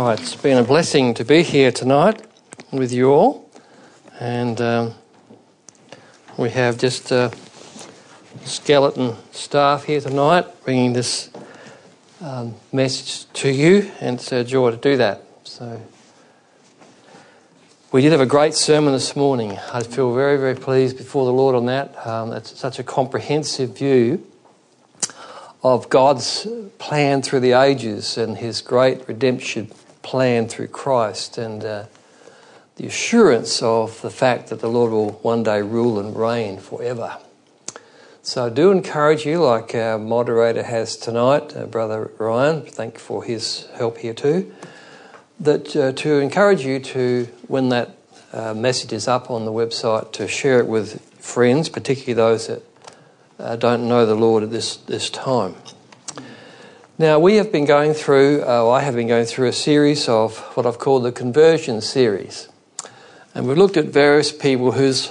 Oh, it's been a blessing to be here tonight with you all, and we have just skeleton staff here tonight bringing this message to you, and it's a joy to do that. So we did have a great sermon this morning. I feel very, very pleased before the Lord on that. It's such a comprehensive view of God's plan through the ages and his great redemption plan through Christ, and the assurance of the fact that the Lord will one day rule and reign forever. So I do encourage you, like our moderator has tonight, Brother Ryan, thank you for his help here too, that to encourage you to, when that message is up on the website, to share it with friends, particularly those that don't know the Lord at this time. Now, we have been going through, I have been going through a series of what I've called the conversion series. And we've looked at various people whose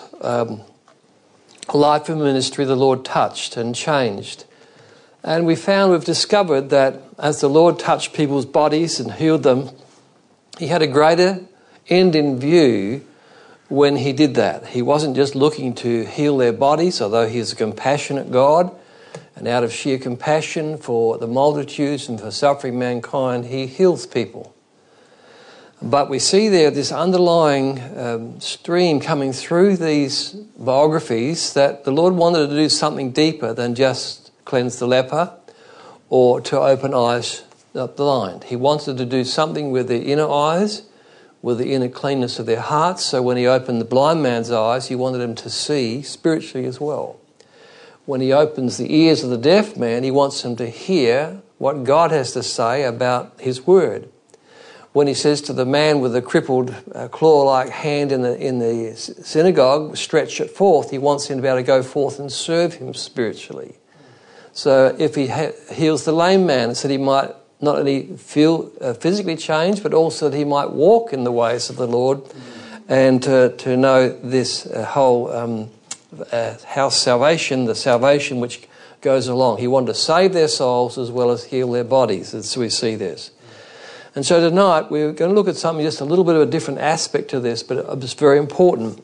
life and ministry the Lord touched and changed. And we've discovered that as the Lord touched people's bodies and healed them, he had a greater end in view when he did that. He wasn't just looking to heal their bodies, although he is a compassionate God, and out of sheer compassion for the multitudes and for suffering mankind, he heals people. But we see there this underlying stream coming through these biographies that the Lord wanted to do something deeper than just cleanse the leper or to open eyes the blind. He wanted to do something with their inner eyes, with the inner cleanness of their hearts. So when he opened the blind man's eyes, he wanted him to see spiritually as well. When he opens the ears of the deaf man, he wants them to hear what God has to say about his word. When he says to the man with the crippled claw-like hand in the synagogue, stretch it forth, he wants him to be able to go forth and serve him spiritually. So if he heals the lame man, so that he might not only feel physically changed, but also that he might walk in the ways of the Lord and to know this whole house salvation, the salvation which goes along. He wanted to save their souls as well as heal their bodies, as we see this. And so tonight we're going to look at something, just a little bit of a different aspect to this, but it's very important.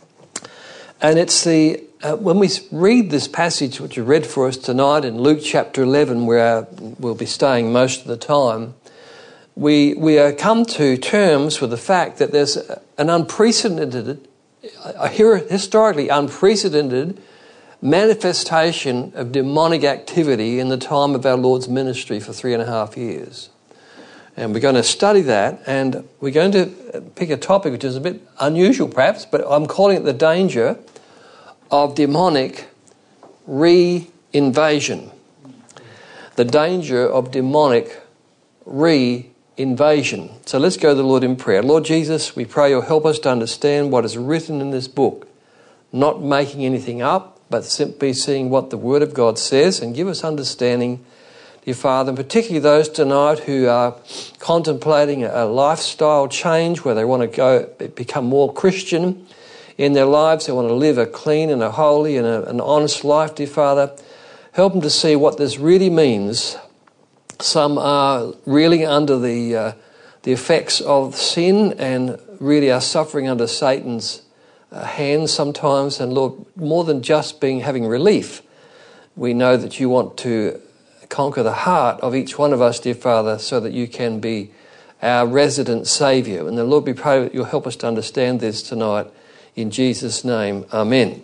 And it's when we read this passage which you read for us tonight in Luke chapter 11, where we'll be staying most of the time, we are come to terms with the fact that there's an unprecedented, historically unprecedented manifestation of demonic activity in the time of our Lord's ministry for 3.5 years. And we're going to study that, and we're going to pick a topic which is a bit unusual perhaps, but I'm calling it the danger of demonic re-invasion. The danger of demonic re-invasion. So let's go to the Lord in prayer. Lord Jesus, we pray you'll help us to understand what is written in this book, not making anything up, but simply seeing what the Word of God says, and give us understanding, dear Father, and particularly those tonight who are contemplating a lifestyle change where they want to become more Christian in their lives. They want to live a clean and a holy and an honest life, dear Father. Help them to see what this really means. Some are really under the effects of sin and really are suffering under Satan's hands sometimes. And Lord, more than just having relief, we know that you want to conquer the heart of each one of us, dear Father, so that you can be our resident Saviour. And the Lord, we pray that you'll help us to understand this tonight. In Jesus' name, amen.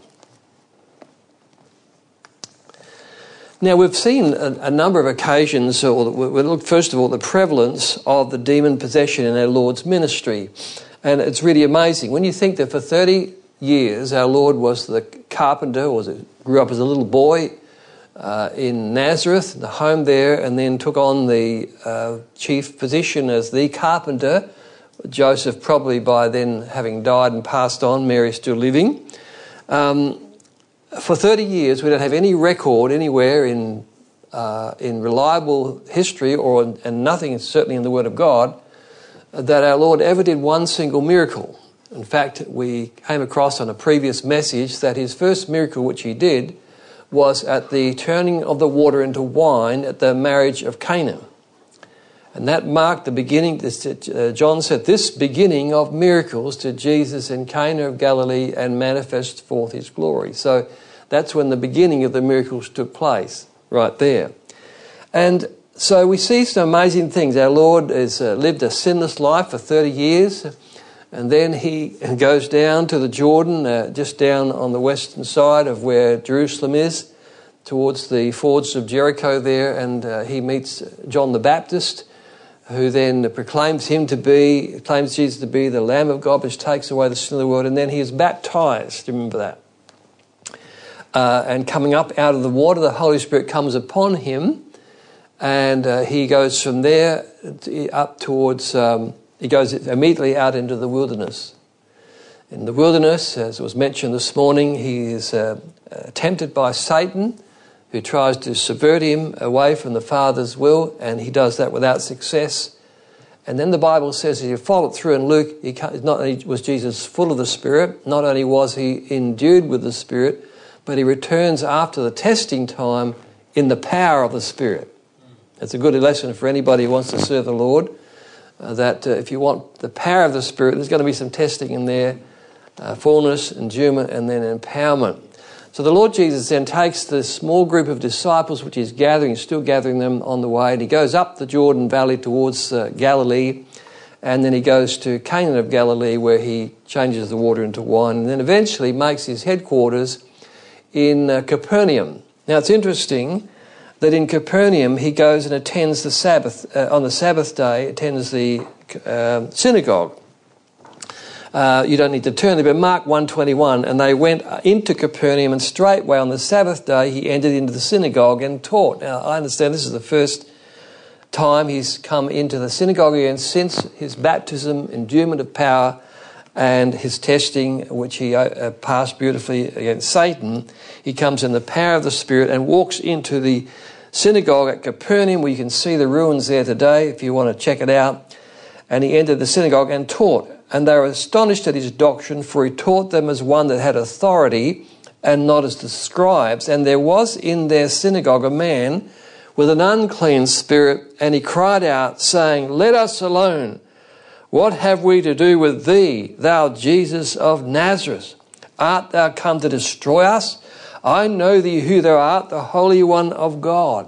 Now, we've seen a number of occasions, we look first of all at the prevalence of the demon possession in our Lord's ministry. And it's really amazing. When you think that for 30 years our Lord was the carpenter, grew up as a little boy in Nazareth, the home there, and then took on the chief position as the carpenter. Joseph probably by then having died and passed on, Mary still living. For 30 years we don't have any record anywhere in reliable history and nothing certainly in the Word of God that our Lord ever did one single miracle. In fact, we came across on a previous message that his first miracle which he did was at the turning of the water into wine at the marriage of Cana. And that marked the beginning, John said, this beginning of miracles to Jesus in Cana of Galilee and manifest forth his glory. So that's when the beginning of the miracles took place, right there. And so we see some amazing things. Our Lord has lived a sinless life for 30 years, and then he goes down to the Jordan, just down on the western side of where Jerusalem is, towards the fords of Jericho there, and he meets John the Baptist, who then claims Jesus to be the Lamb of God, which takes away the sin of the world, and then he is baptized. Remember that. And coming up out of the water, the Holy Spirit comes upon him, and he goes from there up towards, he goes immediately out into the wilderness. In the wilderness, as was mentioned this morning, he is tempted by Satan, who tries to subvert him away from the Father's will, and he does that without success. And then the Bible says, if you follow it through in Luke, not only was Jesus full of the Spirit, not only was he endued with the Spirit, but he returns after the testing time in the power of the Spirit. It's a good lesson for anybody who wants to serve the Lord, that if you want the power of the Spirit, there's going to be some testing in there, fullness, endurement, and then empowerment. So the Lord Jesus then takes this small group of disciples, which he's still gathering them on the way, and he goes up the Jordan Valley towards Galilee, and then he goes to Cana of Galilee, where he changes the water into wine, and then eventually makes his headquarters in Capernaum. Now it's interesting that in Capernaum he goes and attends the Sabbath, on the Sabbath day, attends the synagogue. You don't need to turn there, but Mark 1:21, and they went into Capernaum, and straightway on the Sabbath day he entered into the synagogue and taught. Now I understand this is the first time he's come into the synagogue again since his baptism, endowment of power, and his testing, which he passed beautifully against Satan. He comes in the power of the Spirit and walks into the synagogue at Capernaum, where you can see the ruins there today if you want to check it out. And he entered the synagogue and taught. And they were astonished at his doctrine, for he taught them as one that had authority and not as the scribes. And there was in their synagogue a man with an unclean spirit, and he cried out, saying, Let us alone. What have we to do with thee, thou Jesus of Nazareth? Art thou come to destroy us? I know thee who thou art, the Holy One of God.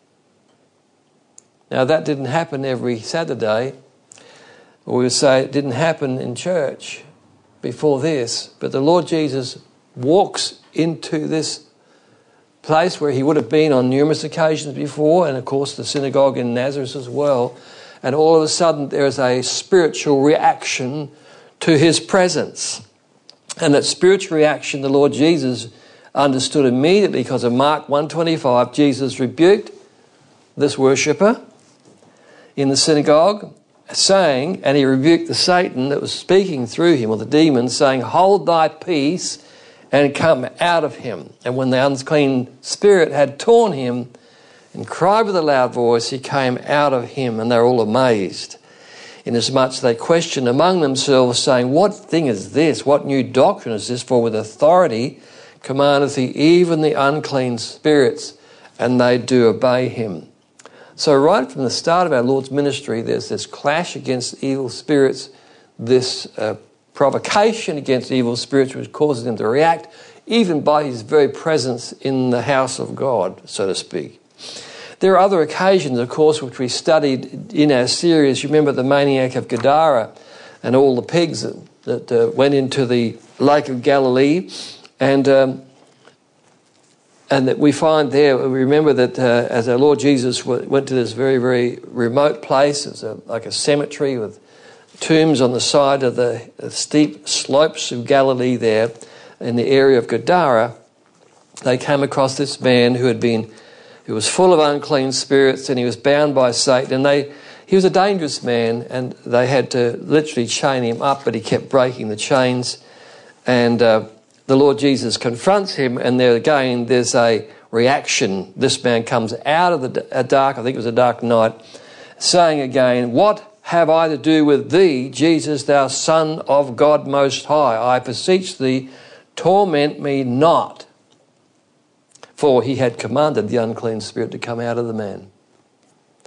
Now that didn't happen every Saturday. Or we would say it didn't happen in church before this. But the Lord Jesus walks into this place where he would have been on numerous occasions before, and of course the synagogue in Nazareth as well. And all of a sudden there is a spiritual reaction to his presence. And that spiritual reaction the Lord Jesus understood immediately, because of Mark 1:25, Jesus rebuked this worshipper in the synagogue, saying, and he rebuked the Satan that was speaking through him, or the demon, saying, Hold thy peace and come out of him. And when the unclean spirit had torn him and cried with a loud voice, he came out of him, and they were all amazed, inasmuch they questioned among themselves, saying, What thing is this? What new doctrine is this? For with authority commandeth he even the unclean spirits, and they do obey him. So right from the start of our Lord's ministry, there's this clash against evil spirits, this provocation against evil spirits, which causes them to react, even by his very presence in the house of God, so to speak. There are other occasions, of course, which we studied in our series. You remember the maniac of Gadara and all the pigs that went into the Lake of Galilee, and that we find there, we remember that as our Lord Jesus went to this very, very remote place, it's like a cemetery with tombs on the side of the steep slopes of Galilee there in the area of Gadara, they came across this man who was full of unclean spirits, and he was bound by Satan. And he was a dangerous man, and they had to literally chain him up, but he kept breaking the chains. And the Lord Jesus confronts him, and there again there's a reaction. This man comes out of a dark, I think it was a dark night, saying again, What have I to do with thee, Jesus, thou Son of God Most High? I beseech thee, torment me not. For he had commanded the unclean spirit to come out of the man.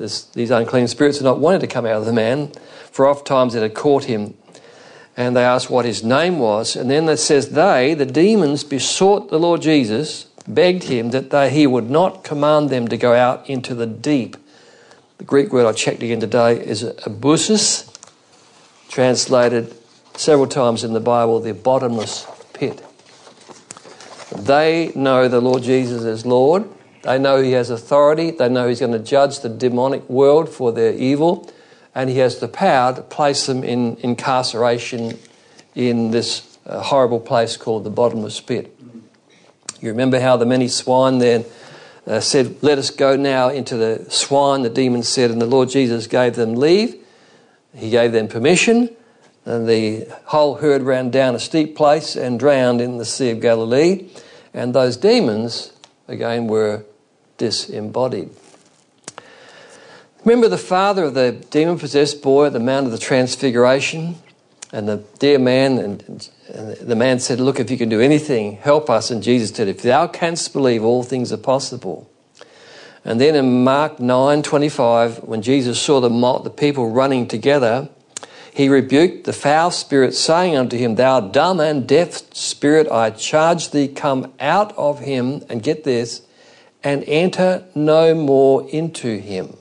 these unclean spirits had not wanted to come out of the man, for oft times it had caught him. And they asked what his name was. And then it says, the demons, besought the Lord Jesus, begged him that he would not command them to go out into the deep. The Greek word I checked again today is abusis, translated several times in the Bible, the bottomless pit. They know the Lord Jesus as Lord. They know he has authority. They know he's going to judge the demonic world for their evil. And he has the power to place them in incarceration in this horrible place called the bottomless pit. You remember how the many swine then said, let us go now into the swine, the demons said, and the Lord Jesus gave them leave. He gave them permission, and the whole herd ran down a steep place and drowned in the Sea of Galilee. And those demons, again, were disembodied. Remember the father of the demon-possessed boy at the Mount of the Transfiguration? And the dear man, and the man said, look, if you can do anything, help us. And Jesus said, if thou canst believe, all things are possible. And then in Mark 9:25, when Jesus saw the people running together, he rebuked the foul spirit, saying unto him, thou dumb and deaf spirit, I charge thee, come out of him, and get this, and enter no more into him.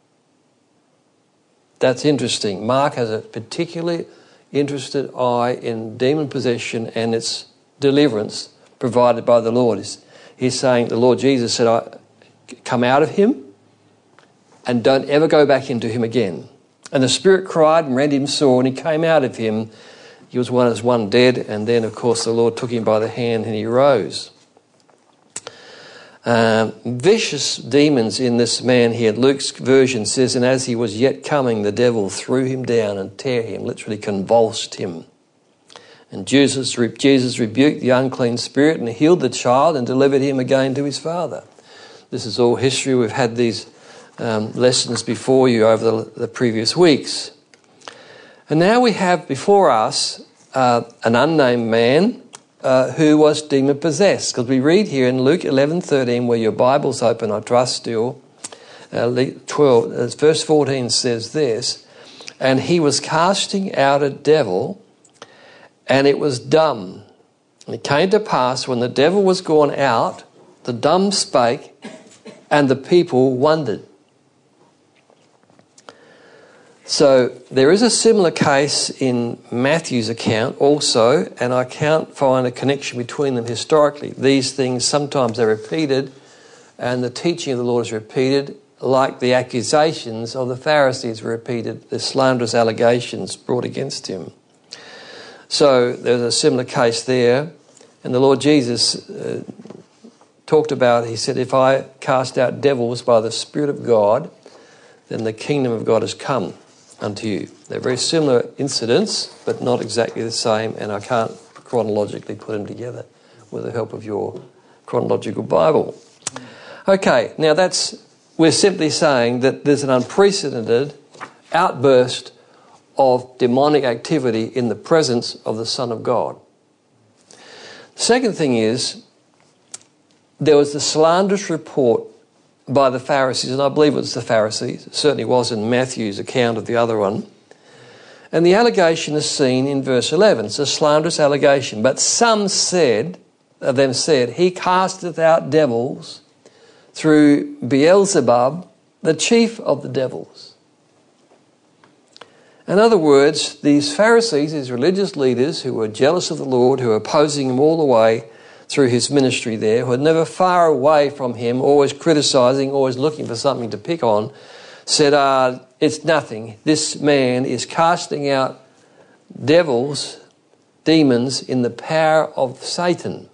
That's interesting. Mark has a particularly interested eye in demon possession and its deliverance provided by the Lord. He's saying the Lord Jesus said, come out of him and don't ever go back into him again. And the spirit cried and rent him sore, and he came out of him. He was one dead, and then, of course, the Lord took him by the hand and he rose. Vicious demons in this man here. Luke's version says, and as he was yet coming, the devil threw him down and tore him, literally convulsed him. And Jesus rebuked the unclean spirit and healed the child and delivered him again to his father. This is all history. We've had these lessons before you over the previous weeks. And now we have before us an unnamed man who was demon-possessed. Because we read here in Luke 11:13, where your Bible's open, I trust still, 12, verse 14 says this, and he was casting out a devil, and it was dumb. And it came to pass, when the devil was gone out, the dumb spake, and the people wondered. So there is a similar case in Matthew's account also, and I can't find a connection between them historically. These things sometimes are repeated, and the teaching of the Lord is repeated, like the accusations of the Pharisees were repeated, the slanderous allegations brought against him. So there's a similar case there, and the Lord Jesus talked about, he said, if I cast out devils by the Spirit of God, then the kingdom of God has come unto you. They're very similar incidents, but not exactly the same, and I can't chronologically put them together with the help of your chronological Bible. Okay, now we're simply saying that there's an unprecedented outburst of demonic activity in the presence of the Son of God. Second thing is, there was the slanderous report by the Pharisees, and I believe it was the Pharisees. It certainly was in Matthew's account of the other one. And the allegation is seen in verse 11. It's a slanderous allegation. But some said, he casteth out devils through Beelzebub, the chief of the devils. In other words, these Pharisees, these religious leaders who were jealous of the Lord, who were opposing him all the way through his ministry there, who were never far away from him, always criticising, always looking for something to pick on, said, it's nothing. This man is casting out devils, demons, in the power of Satan.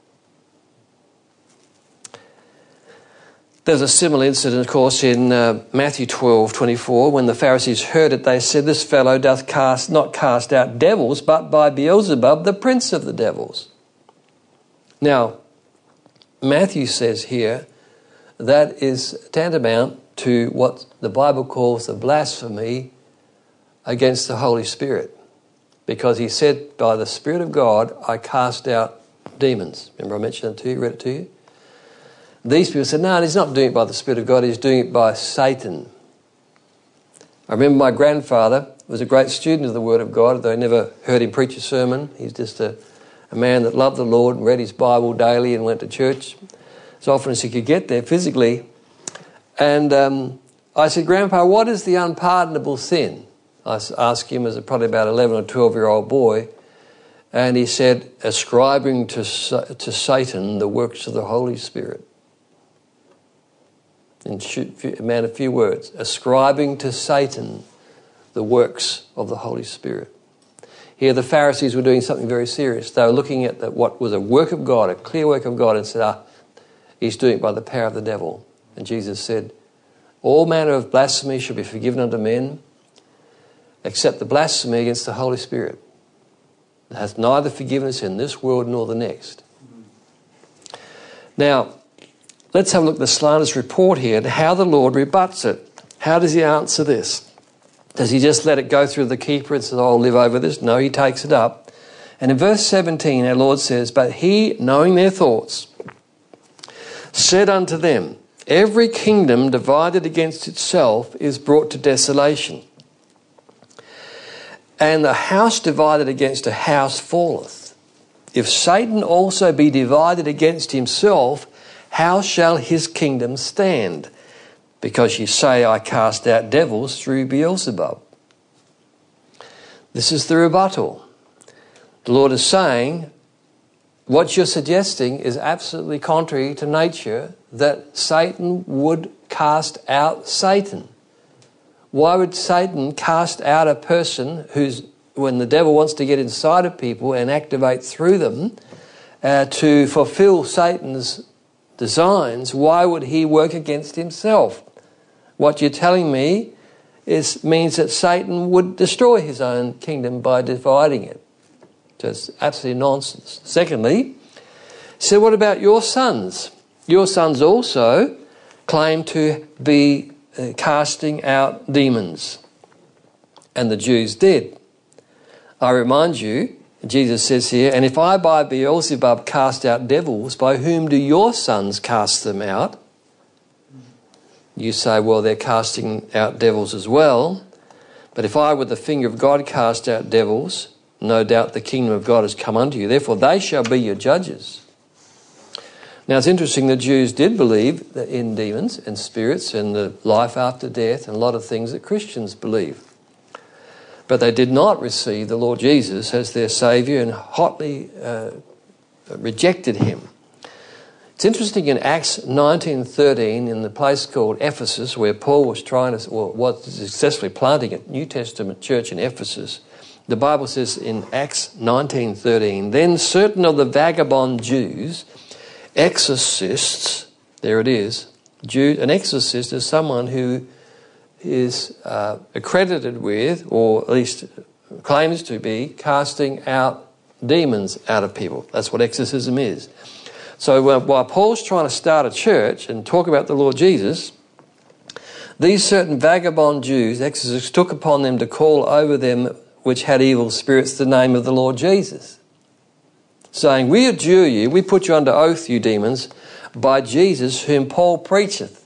There's a similar incident, of course, in Matthew 12:24. When the Pharisees heard it, they said, this fellow doth not cast out devils, but by Beelzebub, the prince of the devils. Now, Matthew says here that is tantamount to what the Bible calls the blasphemy against the Holy Spirit. Because he said, by the Spirit of God, I cast out demons. Remember I mentioned it to you, read it to you? These people said, no, he's not doing it by the Spirit of God, he's doing it by Satan. I remember my grandfather was a great student of the Word of God, though I never heard him preach a sermon. He's just a man that loved the Lord and read his Bible daily and went to church as often as he could get there physically. And I said, Grandpa, what is the unpardonable sin? I asked him as probably about 11 or 12-year-old boy. And he said, ascribing to Satan the works of the Holy Spirit. In a few words, ascribing to Satan the works of the Holy Spirit. Here the Pharisees were doing something very serious. They were looking at what was a work of God, a clear work of God, and said, he's doing it by the power of the devil. And Jesus said, all manner of blasphemy shall be forgiven unto men, except the blasphemy against the Holy Spirit. It has neither forgiveness in this world nor the next. Now, let's have a look at the slanderous report here and how the Lord rebuts it. How does he answer this? Does he just let it go through the keeper and say, I'll live over this? No, he takes it up. And in verse 17, our Lord says, but he, knowing their thoughts, said unto them, every kingdom divided against itself is brought to desolation. And the house divided against a house falleth. If Satan also be divided against himself, how shall his kingdom stand? Because ye say, I cast out devils through Beelzebub. This is the rebuttal. The Lord is saying, what you're suggesting is absolutely contrary to nature, that Satan would cast out Satan. Why would Satan cast out a person when the devil wants to get inside of people and activate through them to fulfill Satan's designs? Why would he work against himself? What you're telling me means that Satan would destroy his own kingdom by dividing it. So it's absolutely nonsense. Secondly, so what about your sons? Your sons also claim to be casting out demons. And the Jews did. I remind you, Jesus says here, and if I by Beelzebub cast out devils, by whom do your sons cast them out? You say, well, they're casting out devils as well. But if I with the finger of God cast out devils, no doubt the kingdom of God has come unto you. Therefore they shall be your judges. Now it's interesting, the Jews did believe in demons and spirits and the life after death and a lot of things that Christians believe. But they did not receive the Lord Jesus as their Saviour and hotly rejected him. It's interesting in Acts 19:13, in the place called Ephesus, where Paul was was successfully planting a New Testament church in Ephesus. The Bible says in Acts 19:13, then certain of the vagabond Jews, exorcists, there it is. An exorcist is someone who is accredited with, or at least claims to be, casting out demons out of people. That's what exorcism is. So while Paul's trying to start a church and talk about the Lord Jesus, these certain vagabond Jews, exorcists, took upon them to call over them which had evil spirits the name of the Lord Jesus, saying, we adjure you, we put you under oath, you demons, by Jesus whom Paul preacheth.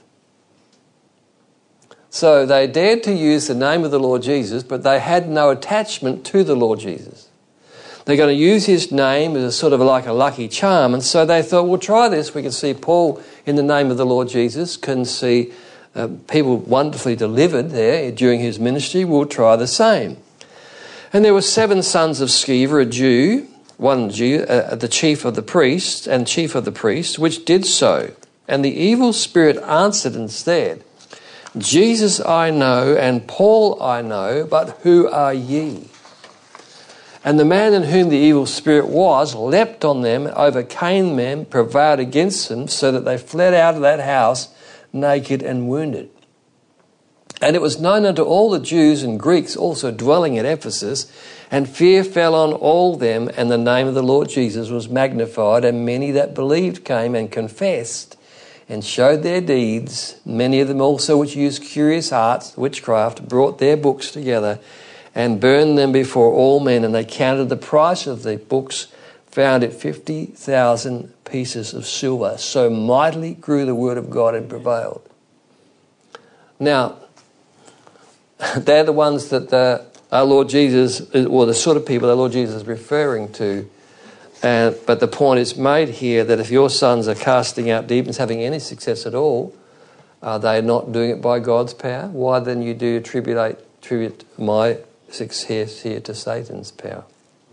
So they dared to use the name of the Lord Jesus, but they had no attachment to the Lord Jesus. They're going to use his name as a sort of like a lucky charm. And so they thought, we'll try this. We can see Paul in the name of the Lord Jesus, can see people wonderfully delivered there during his ministry. We'll try the same. And there were 7 sons of Sceva, a Jew, one Jew, the chief of the priests, which did so. And the evil spirit answered and said, Jesus I know, and Paul I know, but who are ye? And the man in whom the evil spirit was leapt on them, overcame them, prevailed against them, so that they fled out of that house naked and wounded. And it was known unto all the Jews and Greeks also dwelling at Ephesus, and fear fell on all them, and the name of the Lord Jesus was magnified, and many that believed came and confessed and showed their deeds. Many of them also which used curious arts, witchcraft, brought their books together and burned them before all men, and they counted the price of the books, found it 50,000 pieces of silver. So mightily grew the word of God and prevailed. Now, they're the ones that our Lord Jesus, or the sort of people our Lord Jesus is referring to. But the point is made here that if your sons are casting out demons, having any success at all, are they not doing it by God's power? Why then you do attribute my success here to Satan's power?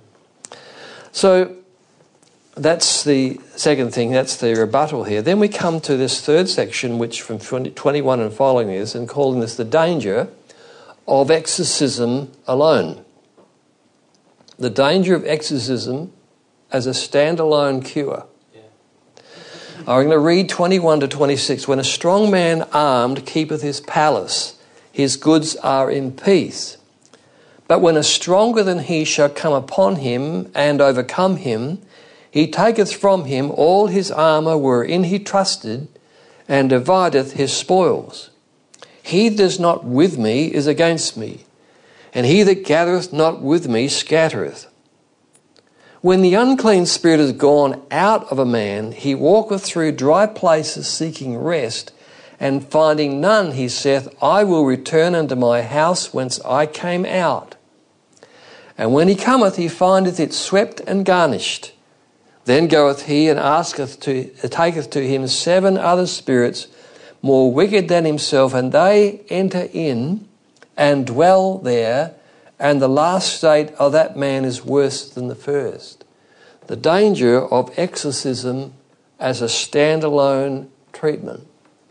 So that's the second thing, that's the rebuttal here. Then we come to this third section, which from 21 and following is, and calling this the danger of exorcism alone. The danger of exorcism as a standalone cure. I'm going to read 21 to 26. When a strong man armed keepeth his palace, his goods are in peace. But when a stronger than he shall come upon him and overcome him, he taketh from him all his armour wherein he trusted, and divideth his spoils. He that is not with me is against me, and he that gathereth not with me scattereth. When the unclean spirit is gone out of a man, he walketh through dry places seeking rest, and finding none, he saith, I will return unto my house whence I came out. And when he cometh, he findeth it swept and garnished. Then goeth he and taketh to him 7 other spirits more wicked than himself, and they enter in and dwell there, and the last state of that man is worse than the first. The danger of exorcism as a standalone treatment.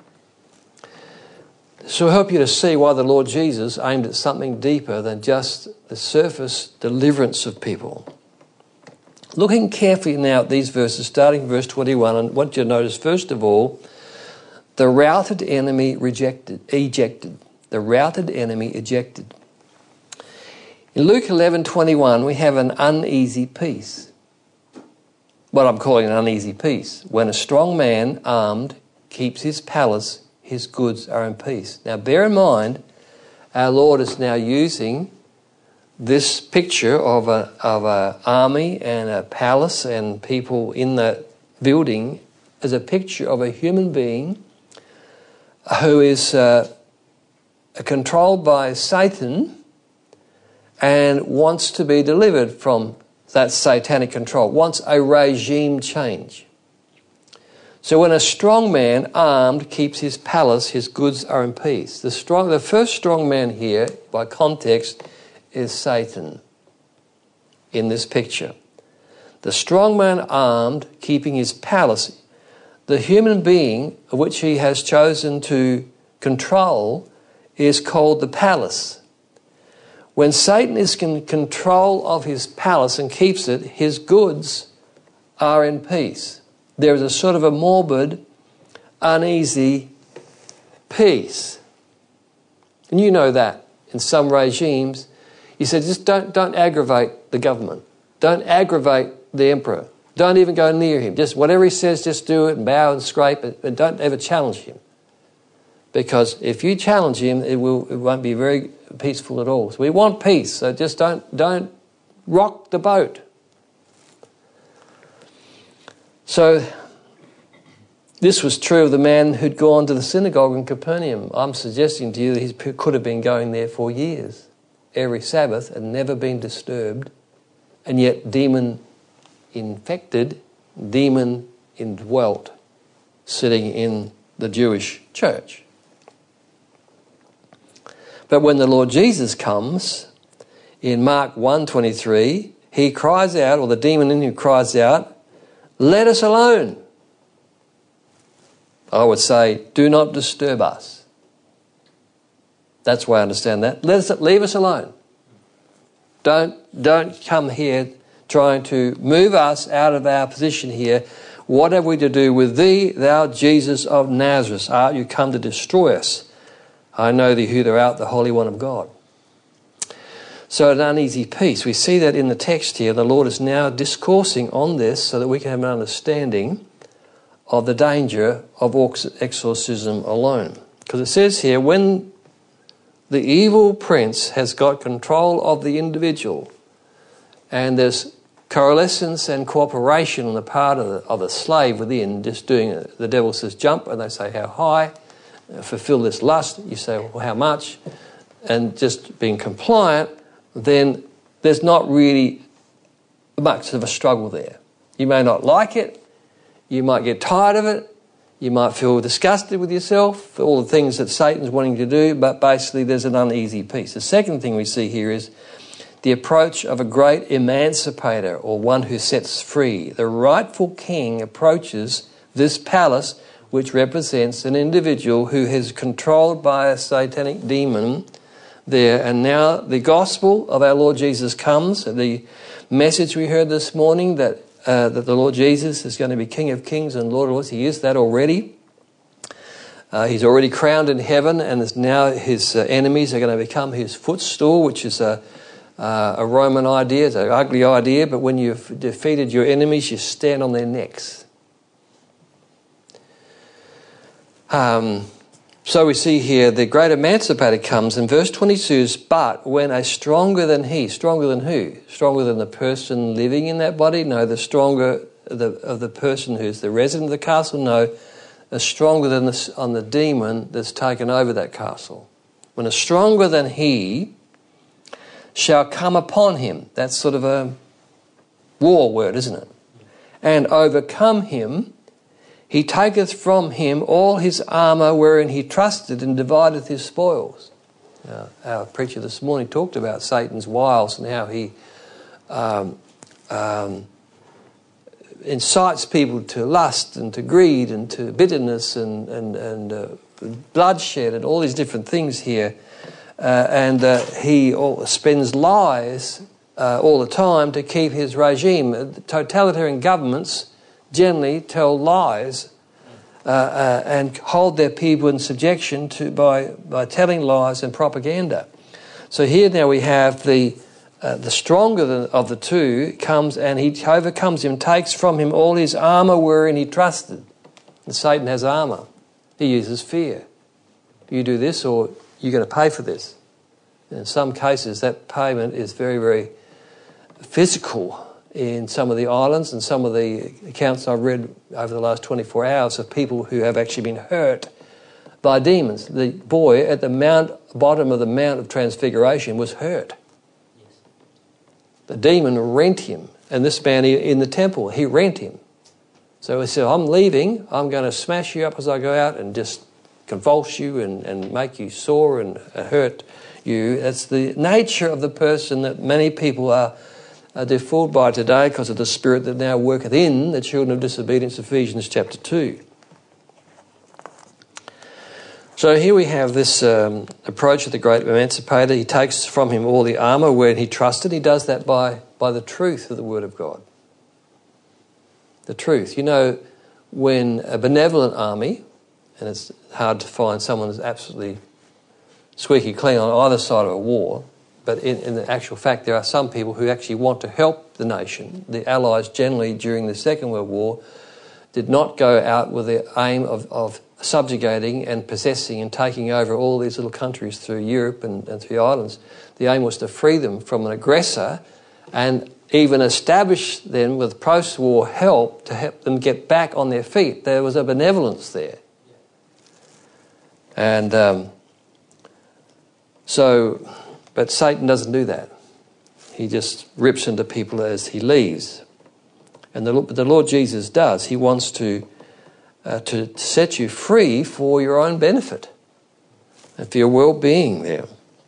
So I help you to see why the Lord Jesus aimed at something deeper than just the surface deliverance of people. Looking carefully now at these verses, starting verse 21, I want you to notice, first of all, the routed enemy ejected. The routed enemy ejected. In Luke 11:21, we have an uneasy peace. What I'm calling an uneasy peace. When a strong man, armed, keeps his palace, his goods are in peace. Now bear in mind, our Lord is now using this picture of an army and a palace and people in the building as a picture of a human being who is controlled by Satan and wants to be delivered from that satanic control, wants a regime change. So when a strong man, armed, keeps his palace, his goods are in peace. The first strong man here, by context, is Satan in this picture. The strong man armed, keeping his palace, the human being of which he has chosen to control is called the palace. When Satan is in control of his palace and keeps it, his goods are in peace. There is a sort of a morbid, uneasy peace. And you know that in some regimes, you said, just don't aggravate the government. Don't aggravate the emperor. Don't even go near him. Just whatever he says, just do it and bow and scrape it, and don't ever challenge him. Because if you challenge him, it won't be very peaceful at all. So we want peace, so just don't rock the boat. So this was true of the man who'd gone to the synagogue in Capernaum. I'm suggesting to you that he could have been going there for years, every Sabbath, and never been disturbed, and yet demon-infected, demon-indwelt, sitting in the Jewish church. But when the Lord Jesus comes, in Mark 1:23, he cries out, or the demon in him cries out, let us alone. I would say, do not disturb us. That's why I understand that. Leave us alone. Don't come here trying to move us out of our position here. What have we to do with thee, thou Jesus of Nazareth? Art you come to destroy us? I know thee who thou art, the Holy One of God. So an uneasy peace. We see that in the text here. The Lord is now discoursing on this so that we can have an understanding of the danger of exorcism alone. Because it says here, when the evil prince has got control of the individual and there's coalescence and cooperation on the part of the slave within, just doing it. The devil says jump and they say how high, fulfill this lust. You say, well, how much? and just being compliant, then there's not really much of a struggle there. You may not like it, you might get tired of it, you might feel disgusted with yourself for all the things that Satan's wanting to do, but basically there's an uneasy peace. The second thing we see here is the approach of a great emancipator, or one who sets free. The rightful king approaches this palace, which represents an individual who is controlled by a satanic demon there. And now the gospel of our Lord Jesus comes. The message we heard this morning that the Lord Jesus is going to be King of Kings and Lord of Lords. He is that already. He's already crowned in heaven, and now his enemies are going to become his footstool, which is a Roman idea. It's an ugly idea, but when you've defeated your enemies, you stand on their necks. So we see here the great emancipator comes, and verse 22 is, but when a stronger than he, stronger than who? Stronger than the person living in that body? No, the stronger of the person who's the resident of the castle? No, stronger than the demon that's taken over that castle. When a stronger than he shall come upon him. That's sort of a war word, isn't it? And overcome him, he taketh from him all his armour wherein he trusted, and divideth his spoils. Now, our preacher this morning talked about Satan's wiles and how he incites people to lust and to greed and to bitterness and bloodshed and all these different things here. And he spends lies all the time to keep his regime. Totalitarian governments generally tell lies and hold their people in subjection by telling lies and propaganda. So here now we have the stronger of the two comes, and he overcomes him, takes from him all his armour wherein he trusted. And Satan has armour. He uses fear. You do this or you're going to pay for this. In some cases, that payment is very, very physical in some of the islands, and some of the accounts I've read over the last 24 hours of people who have actually been hurt by demons. The boy at the bottom of the Mount of Transfiguration was hurt. The demon rent him, and this man in the temple, he rent him. So he said, I'm leaving, I'm going to smash you up as I go out and just convulse you and make you sore and hurt you. That's the nature of the person that many people are defooled by today because of the spirit that now worketh in the children of disobedience, Ephesians chapter 2. So here we have this approach of the great emancipator. He takes from him all the armour where he trusted. He does that by the truth of the Word of God. The truth. You know, when a benevolent army, and it's hard to find someone who's absolutely squeaky clean on either side of a war, but in the actual fact there are some people who actually want to help the nation. The Allies generally during the Second World War did not go out with the aim of subjugating and possessing and taking over all these little countries through Europe and through the islands. The aim was to free them from an aggressor and even establish them with post-war help to help them get back on their feet. There was a benevolence there. And but Satan doesn't do that. He just rips into people as he leaves. And the Lord Jesus does. He wants to set you free for your own benefit and for your well-being there.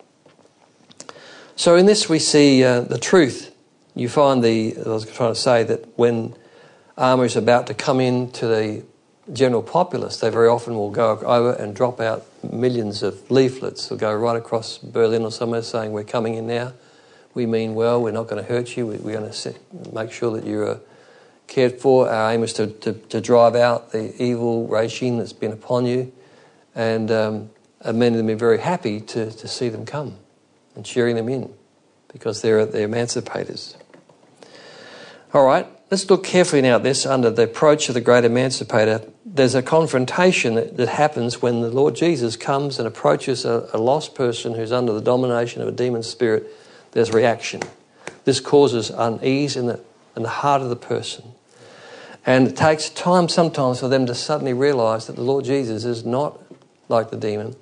So in this we see the truth. You find I was trying to say that when armour is about to come into the general populace, they very often will go over and drop out millions of leaflets. They'll go right across Berlin or somewhere saying, we're coming in now. We mean well, we're not going to hurt you. We're going to make sure that you're cared for. Our aim is to drive out the evil regime that's been upon you. And many of them are very happy to see them come and cheering them in because they're emancipators. All right, let's look carefully now at this under the approach of the great emancipator. There's a confrontation that happens when the Lord Jesus comes and approaches a lost person who's under the domination of a demon spirit. There's reaction. This causes unease in the heart of the person. And it takes time sometimes for them to suddenly realise that the Lord Jesus is not like the demon,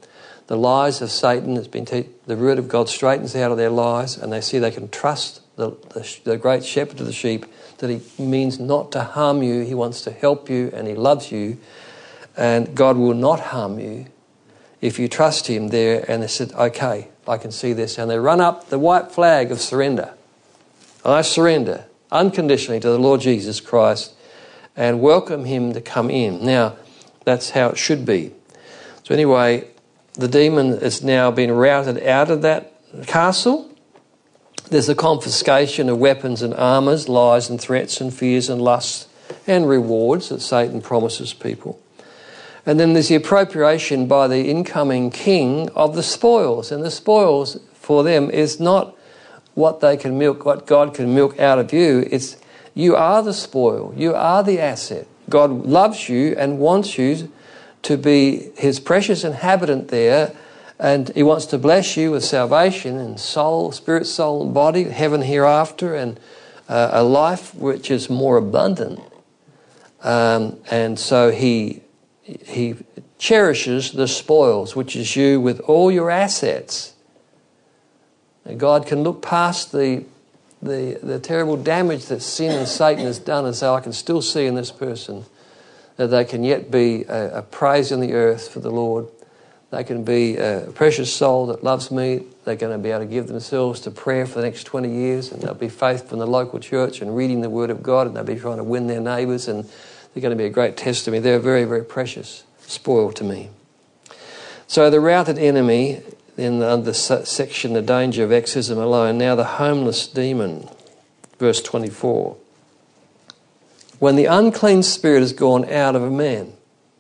the lies of Satan has been the word of God straightens out of their lies, and they see they can trust the great shepherd of the sheep, that he means not to harm you. He wants to help you and he loves you, and God will not harm you if you trust him there. And they said, okay, I can see this. And they run up the white flag of surrender. I surrender unconditionally to the Lord Jesus Christ and welcome him to come in. Now, that's how it should be. So anyway, the demon has now been routed out of that castle. There's a confiscation of weapons and armours, lies and threats and fears and lusts and rewards that Satan promises people. And then there's the appropriation by the incoming king of the spoils. And the spoils for them is not what they can milk, what God can milk out of you. It's you are the spoil. You are the asset. God loves you and wants you to be his precious inhabitant there, and he wants to bless you with salvation and soul, spirit, soul and body, heaven hereafter, and a life which is more abundant. And so he cherishes the spoils, which is you with all your assets. And God can look past the terrible damage that sin and Satan has done and say, I can still see in this person that they can yet be a praise in the earth for the Lord. They can be a precious soul that loves me. They're going to be able to give themselves to prayer for the next 20 years, and they'll be faithful in the local church and reading the Word of God, and they'll be trying to win their neighbours, and they're going to be a great testimony. They're very, very precious, spoiled to me. So the routed enemy in the section, the danger of exorcism alone. Now the homeless demon, verse 24. When the unclean spirit is gone out of a man,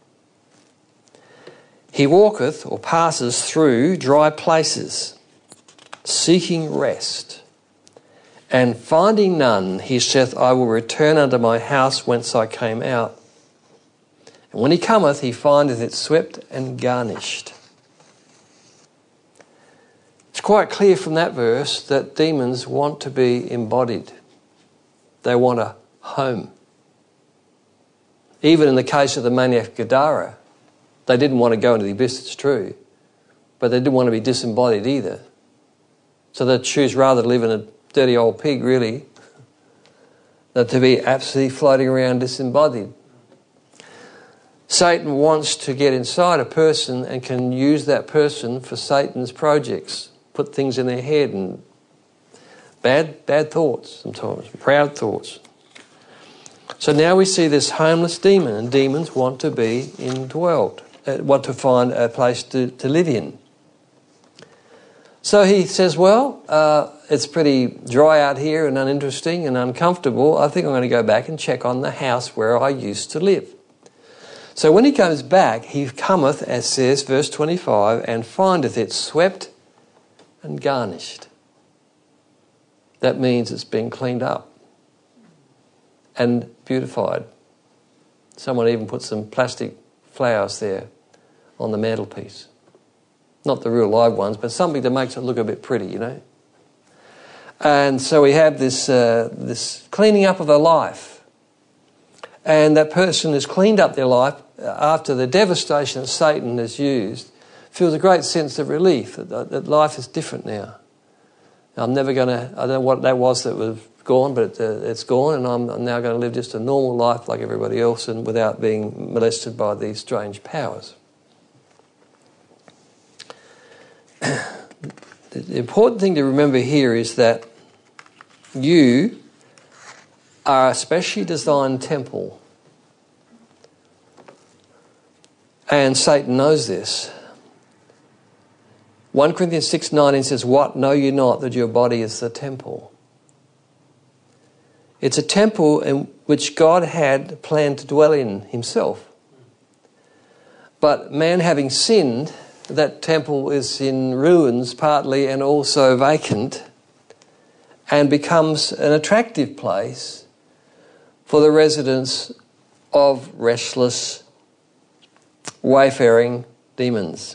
he walketh or passes through dry places, seeking rest. And finding none, he saith, I will return unto my house whence I came out. And when he cometh, he findeth it swept and garnished. It's quite clear from that verse that demons want to be embodied. They want a home. Even in the case of the maniac Gadara, they didn't want to go into the abyss, it's true, but they didn't want to be disembodied either. So they'd choose rather to live in a dirty old pig, really, than to be absolutely floating around disembodied. Satan wants to get inside a person and can use that person for Satan's projects, put things in their head, and bad thoughts sometimes, proud thoughts. So now we see this homeless demon, and demons want to be indwelt, want to find a place to live in. So he says, well, it's pretty dry out here and uninteresting and uncomfortable. I think I'm going to go back and check on the house where I used to live. So when he comes back, he cometh, as says, verse 25, and findeth it swept and garnished. That means it's been cleaned up and beautified. Someone even put some plastic flowers there on the mantelpiece. Not the real live ones, but something that makes it look a bit pretty, you know. And so we have this cleaning up of their life. And that person has cleaned up their life after the devastation that Satan has used, feels a great sense of relief that life is different now. I'm never going to, I don't know what that was that was gone, but it's gone, and I'm now going to live just a normal life like everybody else and without being molested by these strange powers. The important thing to remember here is that you are a specially designed temple. And Satan knows this. 1 Corinthians 6:19 says, what, know you not that your body is the temple? It's a temple in which God had planned to dwell in himself. But man having sinned, that temple is in ruins partly and also vacant, and becomes an attractive place for the residents of restless, wayfaring demons.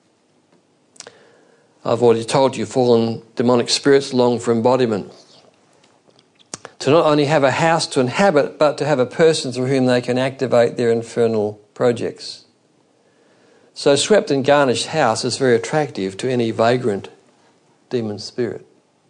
I've already told you, fallen demonic spirits long for embodiment. To not only have a house to inhabit, but to have a person through whom they can activate their infernal projects. So swept and garnished house is very attractive to any vagrant demon spirit.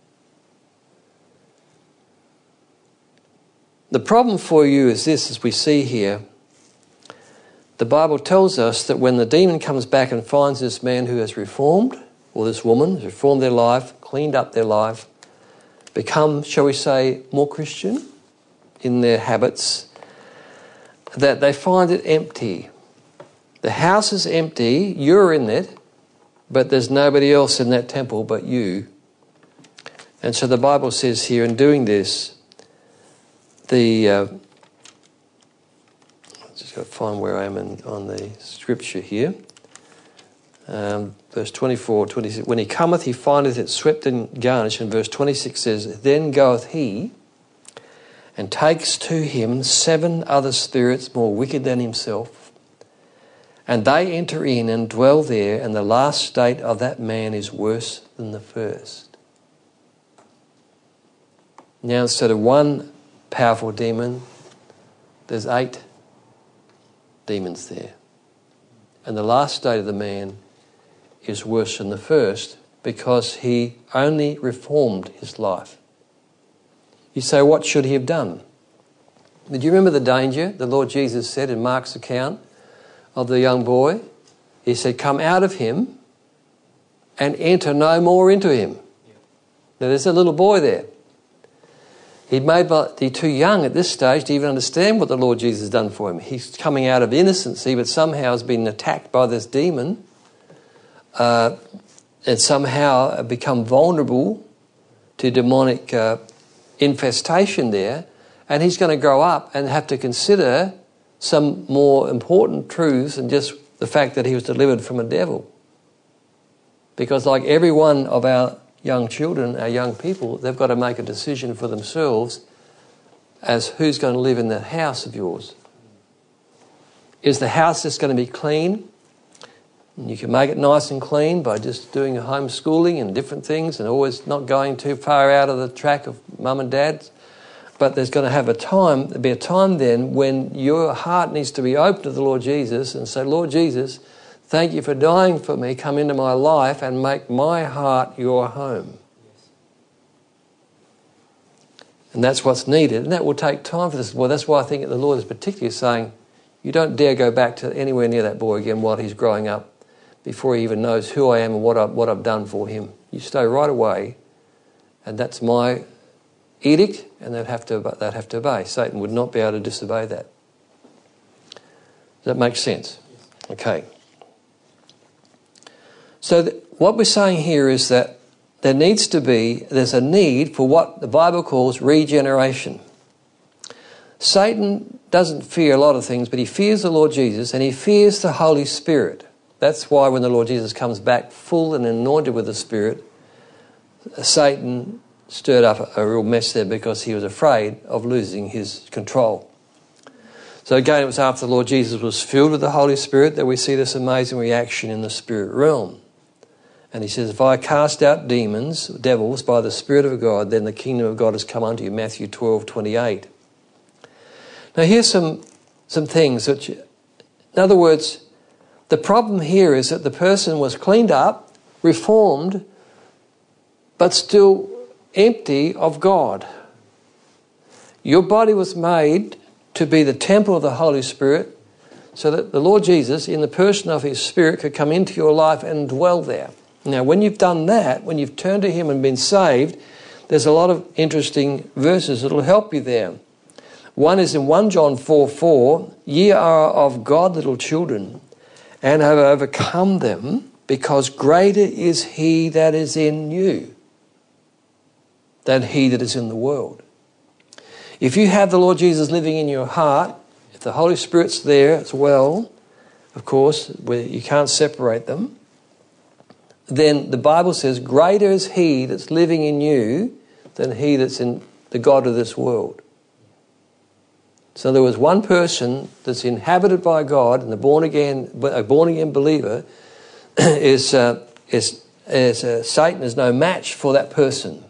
The problem for you is this, as we see here. The Bible tells us that when the demon comes back and finds this man who has reformed, or this woman has reformed their life, cleaned up their life, become, shall we say, more Christian in their habits, that they find it empty. The house is empty, you're in it, but there's nobody else in that temple but you. And so the Bible says here, in doing this, I've just got to find where I am on the scripture here. Verse 24, 26. When he cometh, he findeth it swept and garnished. And verse 26 says, Then goeth he and takes to him 7 other spirits more wicked than himself. And they enter in and dwell there, and the last state of that man is worse than the first. Now, instead of one powerful demon, there's 8 demons there. And the last state of the man is worse than the first because he only reformed his life. You say, what should he have done? But do you remember the danger the Lord Jesus said in Mark's account of the young boy? He said, come out of him and enter no more into him. Now there's a little boy there. He may be too young at this stage to even understand what the Lord Jesus has done for him. He's coming out of innocency, but somehow has been attacked by this demon and somehow become vulnerable to demonic infestation there. And he's going to grow up and have to consider some more important truths than just the fact that he was delivered from a devil. Because like every one of our young children, our young people, they've got to make a decision for themselves as who's going to live in that house of yours. Is the house just going to be clean? And you can make it nice and clean by just doing homeschooling and different things and always not going too far out of the track of mum and dad. But there's going to be a time then when your heart needs to be open to the Lord Jesus and say, Lord Jesus, thank you for dying for me. Come into my life and make my heart your home. And that's what's needed. And that will take time for this. Well, that's why I think the Lord is particularly saying, you don't dare go back to anywhere near that boy again while he's growing up, before he even knows who I am and what I've done for him. You stay right away, and that's my edict, and they'd have to obey. Satan would not be able to disobey that. Does that make sense? Okay. So what we're saying here is that there's a need for what the Bible calls regeneration. Satan doesn't fear a lot of things, but he fears the Lord Jesus and he fears the Holy Spirit. That's why when the Lord Jesus comes back full and anointed with the Spirit, Satan stirred up a real mess there because he was afraid of losing his control. So again, it was after the Lord Jesus was filled with the Holy Spirit that we see this amazing reaction in the spirit realm. And he says, if I cast out devils by the Spirit of God, then the kingdom of God has come unto you. Matthew 12:28. Now here's some things which, in other words, the problem here is that the person was cleaned up, reformed, but still empty of God. Your body was made to be the temple of the Holy Spirit so that the Lord Jesus, in the person of his Spirit, could come into your life and dwell there. Now, when you've done that, when you've turned to him and been saved, there's a lot of interesting verses that will help you there. One is in 1 John 4:4, ye are of God little children, and have overcome them, because greater is he that is in you than he that is in the world. If you have the Lord Jesus living in your heart, if the Holy Spirit's there as well, of course, where you can't separate them, then the Bible says, greater is he that's living in you than he that's in the God of this world. So there was one person that's inhabited by God, and a born again believer Satan is no match for that person.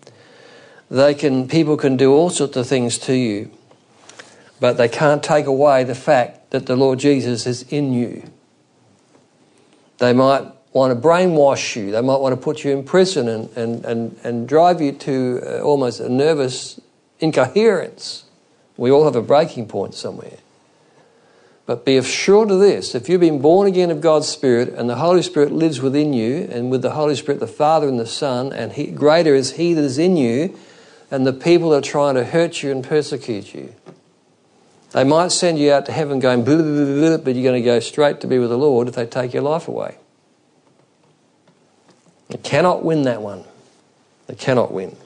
People can do all sorts of things to you, but they can't take away the fact that the Lord Jesus is in you. They might want to brainwash you. They might want to put you in prison and drive you to almost a nervous incoherence. We all have a breaking point somewhere. But be assured of this, if you've been born again of God's Spirit and the Holy Spirit lives within you, and with the Holy Spirit the Father and the Son, and greater is He that is in you than the people that are trying to hurt you and persecute you. They might send you out to heaven going, blah, blah, blah, blah, but you're going to go straight to be with the Lord if they take your life away. They cannot win that one. They cannot win.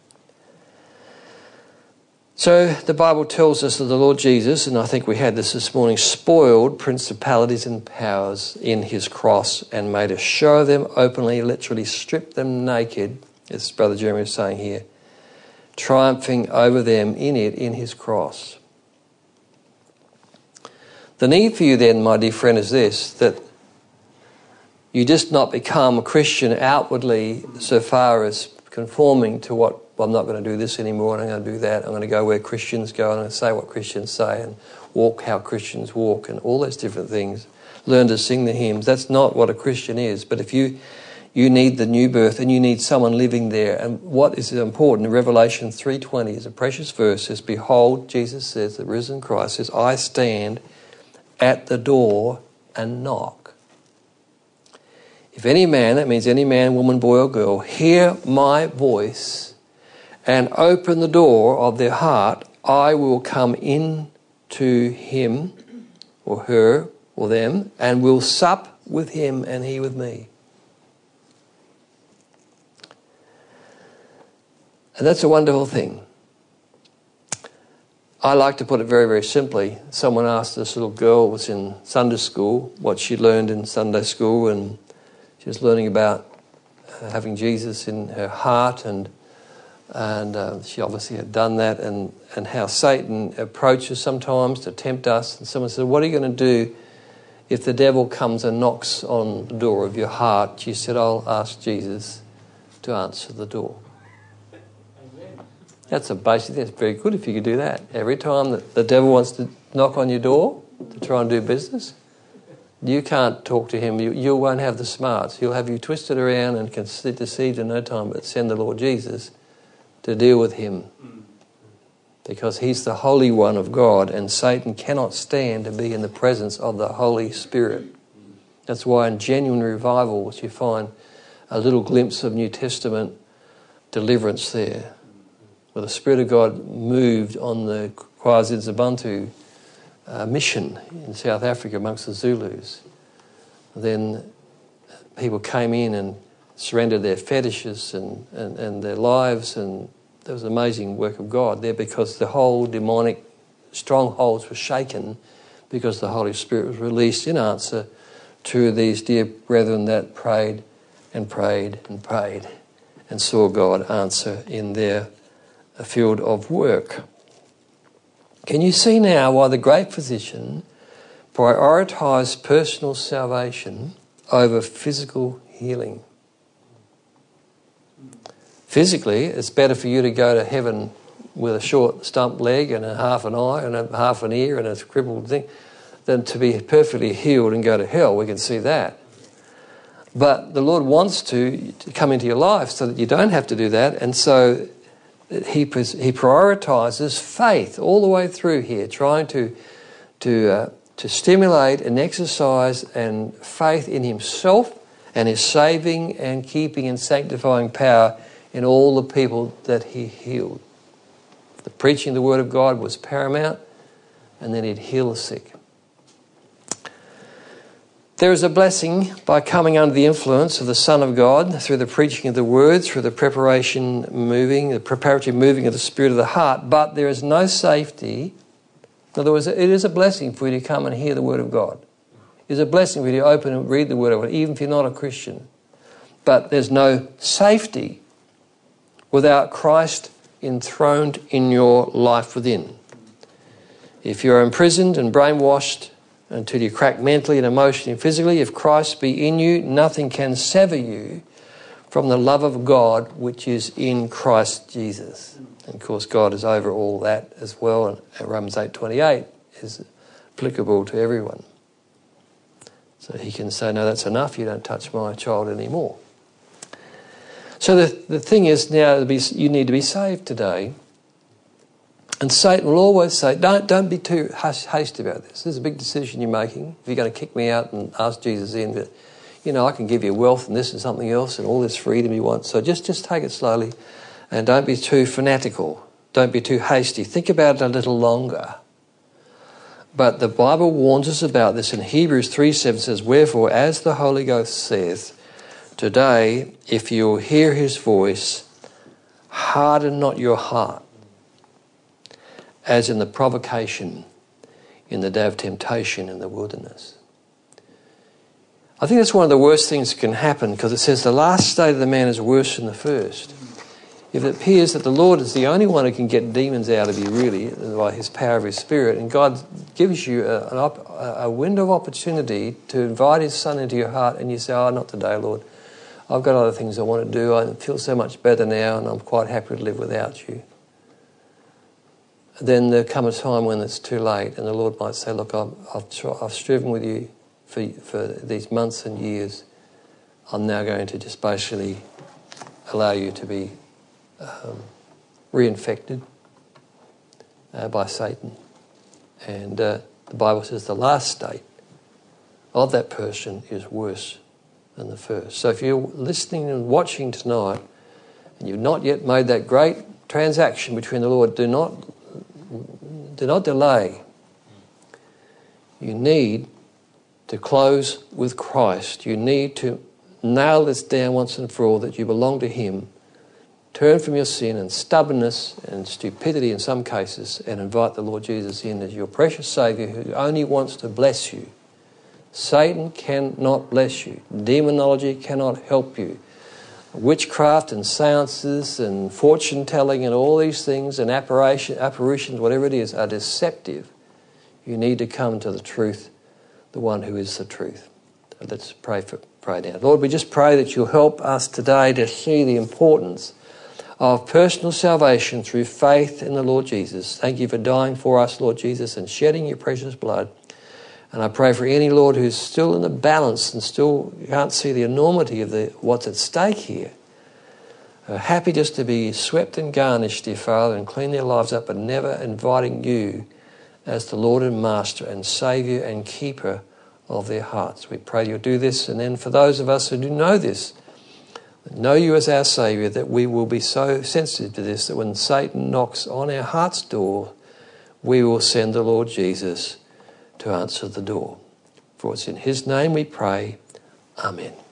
So the Bible tells us that the Lord Jesus, and I think we had this morning, spoiled principalities and powers in his cross and made a show of them openly, literally stripped them naked, as Brother Jeremy is saying here, triumphing over them in his cross. The need for you then, my dear friend, is this, that you just not become a Christian outwardly so far as conforming to what, well, I'm not going to do this anymore and I'm going to do that. I'm going to go where Christians go and I'm going to say what Christians say and walk how Christians walk and all those different things. Learn to sing the hymns. That's not what a Christian is. But if you need the new birth and you need someone living there. And what is important, in Revelation 3:20 is a precious verse, says, behold, Jesus says, the risen Christ says, I stand at the door and knock. If any man, that means any man, woman, boy or girl, hear my voice and open the door of their heart, I will come in to him or her or them and will sup with him and he with me. And that's a wonderful thing. I like to put it very, very simply. Someone asked this little girl, was in Sunday school, what she learned in Sunday school, and she was learning about having Jesus in her heart, and she obviously had done that, and how Satan approaches sometimes to tempt us. And someone said, what are you going to do if the devil comes and knocks on the door of your heart? She said, I'll ask Jesus to answer the door. That's very good if you could do that. Every time that the devil wants to knock on your door to try and do business, you can't talk to him. You won't have the smarts. He'll have you twisted around and can deceive in no time, but send the Lord Jesus to deal with him. Because he's the Holy One of God, and Satan cannot stand to be in the presence of the Holy Spirit. That's why in genuine revivals you find a little glimpse of New Testament deliverance there, where the Spirit of God moved on the KwaZulu-Natal mission in South Africa amongst the Zulus. Then people came in and surrendered their fetishes and their lives, and there was an amazing work of God there, because the whole demonic strongholds were shaken because the Holy Spirit was released in answer to these dear brethren that prayed and prayed and prayed and saw God answer in their field of work. Can you see now why the great physician prioritised personal salvation over physical healing? Physically, it's better for you to go to heaven with a short stump leg and a half an eye and a half an ear and a crippled thing than to be perfectly healed and go to hell. We can see that. But the Lord wants to come into your life so that you don't have to do that, and so He prioritises faith all the way through here, trying to stimulate and exercise and faith in himself and his saving and keeping and sanctifying power in all the people that he healed. The preaching of the Word of God was paramount, and then he'd heal the sick. There is a blessing by coming under the influence of the Son of God through the preaching of the Word, through the preparatory moving of the Spirit of the heart, but there is no safety. In other words, it is a blessing for you to come and hear the Word of God. It is a blessing for you to open and read the Word of God, even if you're not a Christian. But there's no safety without Christ enthroned in your life within. If you're imprisoned and brainwashed until you crack mentally and emotionally and physically, if Christ be in you, nothing can sever you from the love of God which is in Christ Jesus. And of course, God is over all that as well, and Romans 8:28 is applicable to everyone. So he can say, no, that's enough, you don't touch my child anymore. So the thing is now, you need to be saved today. And Satan will always say, don't be too hasty about this. This is a big decision you're making. If you're going to kick me out and ask Jesus in, but, I can give you wealth and this and something else and all this freedom you want. So just take it slowly and don't be too fanatical. Don't be too hasty. Think about it a little longer. But the Bible warns us about this in Hebrews 3:7 says, wherefore, as the Holy Ghost saith, today, if you'll hear his voice, harden not your heart, as in the provocation in the day of temptation in the wilderness. I think that's one of the worst things that can happen, because it says the last state of the man is worse than the first. If it appears that the Lord is the only one who can get demons out of you, really, by his power of his Spirit, and God gives you a window of opportunity to invite his Son into your heart, and you say, oh, not today, Lord. I've got other things I want to do. I feel so much better now, and I'm quite happy to live without you. Then there comes a time when it's too late, and the Lord might say, look, I've striven with you for these months and years. I'm now going to just basically allow you to be reinfected by Satan. And the Bible says the last state of that person is worse than the first. So if you're listening and watching tonight and you've not yet made that great transaction between the Lord, do not delay. You need to close with Christ. You need to nail this down once and for all, that you belong to him. Turn from your sin and stubbornness and stupidity in some cases, and invite the Lord Jesus in as your precious Saviour, who only wants to bless you. Satan cannot bless you. Demonology cannot help you. Witchcraft and seances and fortune telling and all these things and apparitions, whatever it is, are deceptive. You need to come to the truth, the one who is the truth. Let's pray now. Lord, we just pray that you'll help us today to see the importance of personal salvation through faith in the Lord Jesus. Thank you for dying for us, Lord Jesus, and shedding your precious blood. And I pray for any, Lord, who's still in the balance and still can't see the enormity of what's at stake here. Happy just to be swept and garnished, dear Father, and clean their lives up, but never inviting you as the Lord and Master and Saviour and Keeper of their hearts. We pray you'll do this. And then for those of us who do know this, know you as our Saviour, that we will be so sensitive to this that when Satan knocks on our heart's door, we will send the Lord Jesus to answer the door. For it's in his name we pray. Amen.